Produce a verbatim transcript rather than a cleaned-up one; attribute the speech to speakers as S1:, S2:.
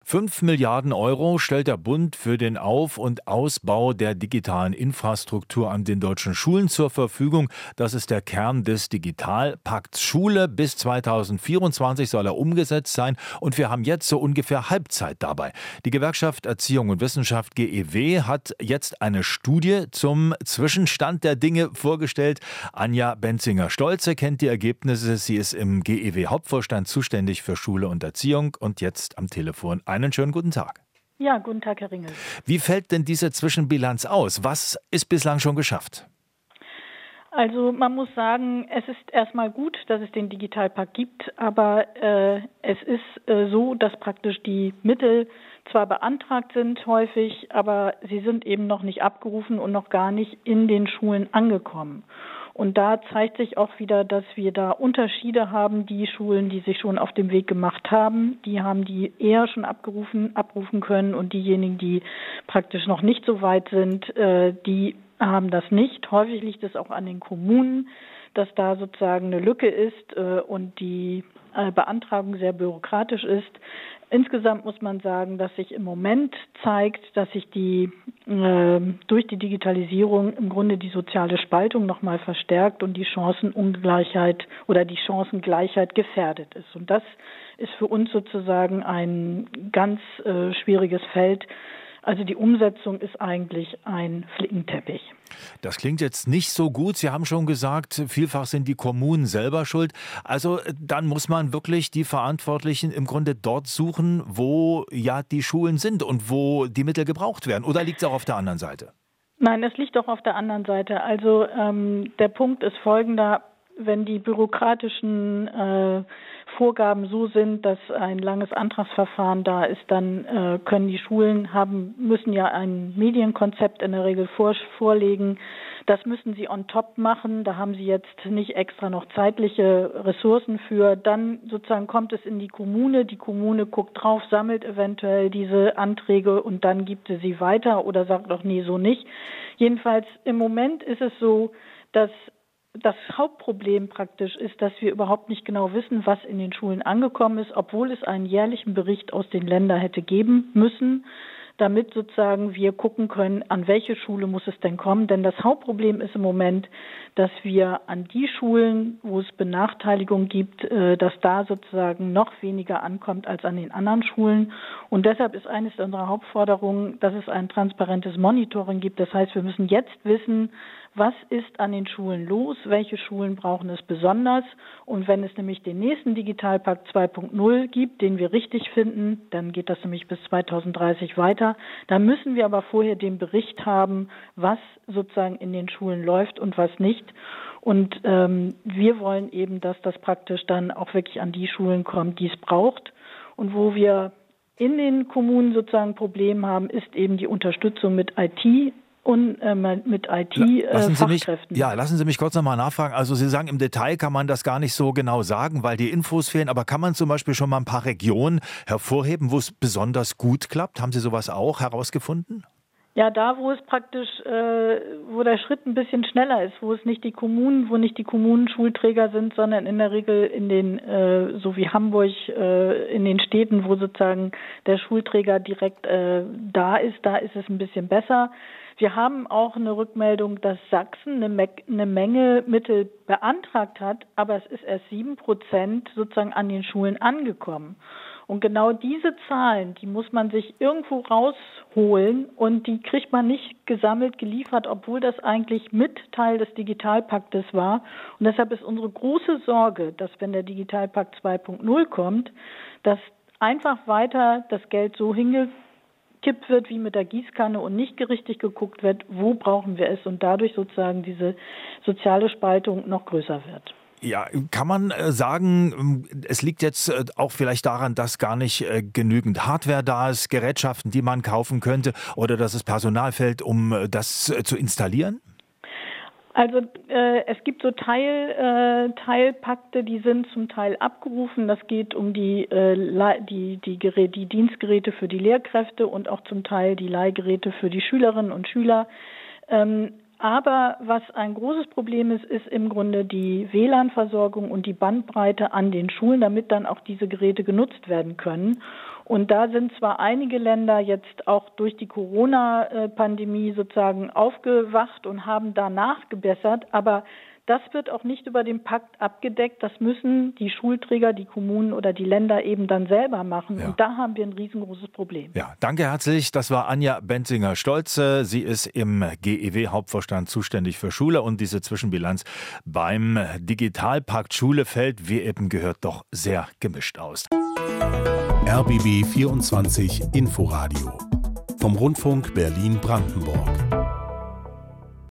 S1: Fünf Milliarden Euro stellt der Bund für den Auf- und Ausbau der digitalen Infrastruktur an den deutschen Schulen zur Verfügung. Das ist der Kern des Digitalpakts Schule. Bis zweitausendvierundzwanzig soll er umgesetzt sein und wir haben jetzt so ungefähr Halbzeit dabei. Die Gewerkschaft Erziehung und Wissenschaft G E W hat jetzt eine Studie zum Zwischenstand der Dinge vorgestellt. Anja Benzinger-Stolze kennt die Ergebnisse. Sie ist im G E W-Hauptvorstand zuständig für Schule und Erziehung und jetzt am Telefon. Einen schönen guten Tag.
S2: Ja, guten Tag, Herr Ringel.
S1: Wie fällt denn diese Zwischenbilanz aus? Was ist bislang schon geschafft?
S2: Also man muss sagen, es ist erstmal gut, dass es den Digitalpakt gibt, aber äh, es ist äh, so, dass praktisch die Mittel zwar beantragt sind häufig, aber sie sind eben noch nicht abgerufen und noch gar nicht in den Schulen angekommen. Und da zeigt sich auch wieder, dass wir da Unterschiede haben. Die Schulen, die sich schon auf dem Weg gemacht haben, die haben die eher schon abgerufen, abrufen können und diejenigen, die praktisch noch nicht so weit sind, äh, die haben das nicht. Häufig liegt es auch an den Kommunen, dass da sozusagen eine Lücke ist äh, und die äh, Beantragung sehr bürokratisch ist. Insgesamt muss man sagen, dass sich im Moment zeigt, dass sich die äh, durch die Digitalisierung im Grunde die soziale Spaltung nochmal verstärkt und die Chancenungleichheit oder die Chancengleichheit gefährdet ist. Und das ist für uns sozusagen ein ganz äh, schwieriges Feld. Also die Umsetzung ist eigentlich ein Flickenteppich.
S1: Das klingt jetzt nicht so gut. Sie haben schon gesagt, vielfach sind die Kommunen selber schuld. Also dann muss man wirklich die Verantwortlichen im Grunde dort suchen, wo ja die Schulen sind und wo die Mittel gebraucht werden. Oder liegt es auch auf der anderen Seite?
S2: Nein, es liegt auch auf der anderen Seite. Also ähm, der Punkt ist folgender. Wenn die bürokratischen äh, Vorgaben so sind, dass ein langes Antragsverfahren da ist, dann äh, können die Schulen haben, müssen ja ein Medienkonzept in der Regel vor, vorlegen. Das müssen sie on top machen. Da haben sie jetzt nicht extra noch zeitliche Ressourcen für. Dann sozusagen kommt es in die Kommune. Die Kommune guckt drauf, sammelt eventuell diese Anträge und dann gibt sie sie weiter oder sagt doch nee, so nicht. Jedenfalls im Moment ist es so, dass das Hauptproblem praktisch ist, dass wir überhaupt nicht genau wissen, was in den Schulen angekommen ist, obwohl es einen jährlichen Bericht aus den Ländern hätte geben müssen, damit sozusagen wir gucken können, an welche Schule muss es denn kommen. Denn das Hauptproblem ist im Moment, dass wir an die Schulen, wo es Benachteiligung gibt, dass da sozusagen noch weniger ankommt als an den anderen Schulen. Und deshalb ist eines unserer Hauptforderungen, dass es ein transparentes Monitoring gibt. Das heißt, wir müssen jetzt wissen, was ist an den Schulen los, welche Schulen brauchen es besonders. Und wenn es nämlich den nächsten Digitalpakt zwei Punkt null gibt, den wir richtig finden, dann geht das nämlich bis zweitausenddreißig weiter. Da müssen wir aber vorher den Bericht haben, was sozusagen in den Schulen läuft und was nicht. Und ähm, wir wollen eben, dass das praktisch dann auch wirklich an die Schulen kommt, die es braucht. Und wo wir in den Kommunen sozusagen Probleme haben, ist eben die Unterstützung mit I T. Und äh, mit I T-Fachkräften.
S1: Äh, ja, lassen Sie mich kurz nochmal nachfragen. Also Sie sagen, im Detail kann man das gar nicht so genau sagen, weil die Infos fehlen. Aber kann man zum Beispiel schon mal ein paar Regionen hervorheben, wo es besonders gut klappt? Haben Sie sowas auch herausgefunden?
S2: Ja, da, wo es praktisch, äh, wo der Schritt ein bisschen schneller ist, wo es nicht die Kommunen, wo nicht die Kommunen Schulträger sind, sondern in der Regel in den, äh, so wie Hamburg, äh, in den Städten, wo sozusagen der Schulträger direkt äh, da ist, da ist es ein bisschen besser. Wir haben auch eine Rückmeldung, dass Sachsen eine, Me- eine Menge Mittel beantragt hat, aber es ist erst sieben Prozent sozusagen an den Schulen angekommen. Und genau diese Zahlen, die muss man sich irgendwo rausholen und die kriegt man nicht gesammelt, geliefert, obwohl das eigentlich mit Teil des Digitalpaktes war. Und deshalb ist unsere große Sorge, dass wenn der Digitalpakt zwei Punkt null kommt, dass einfach weiter das Geld so hinge kippt wird wie mit der Gießkanne und nicht richtig geguckt wird, wo brauchen wir es und dadurch sozusagen diese soziale Spaltung noch größer wird.
S1: Ja, kann man sagen, es liegt jetzt auch vielleicht daran, dass gar nicht genügend Hardware da ist, Gerätschaften, die man kaufen könnte oder dass es Personal fehlt, um das zu installieren?
S2: Also äh, es gibt so Teil, äh, Teilpakte, die sind zum Teil abgerufen. Das geht um die, äh, die, die, Gerät, die Dienstgeräte für die Lehrkräfte und auch zum Teil die Leihgeräte für die Schülerinnen und Schüler. Ähm, aber was ein großes Problem ist, ist im Grunde die W L A N-Versorgung und die Bandbreite an den Schulen, damit dann auch diese Geräte genutzt werden können. Und da sind zwar einige Länder jetzt auch durch die Corona-Pandemie sozusagen aufgewacht und haben da nachgebessert, aber das wird auch nicht über den Pakt abgedeckt. Das müssen die Schulträger, die Kommunen oder die Länder eben dann selber machen. Ja. Und da haben wir ein riesengroßes Problem.
S1: Ja, danke herzlich. Das war Anja Benzinger-Stolze. Sie ist im G E W-Hauptvorstand zuständig für Schule. Und diese Zwischenbilanz beim Digitalpakt Schule fällt, wie eben gehört, doch sehr gemischt aus.
S3: R B B vierundzwanzig Inforadio vom Rundfunk Berlin-Brandenburg.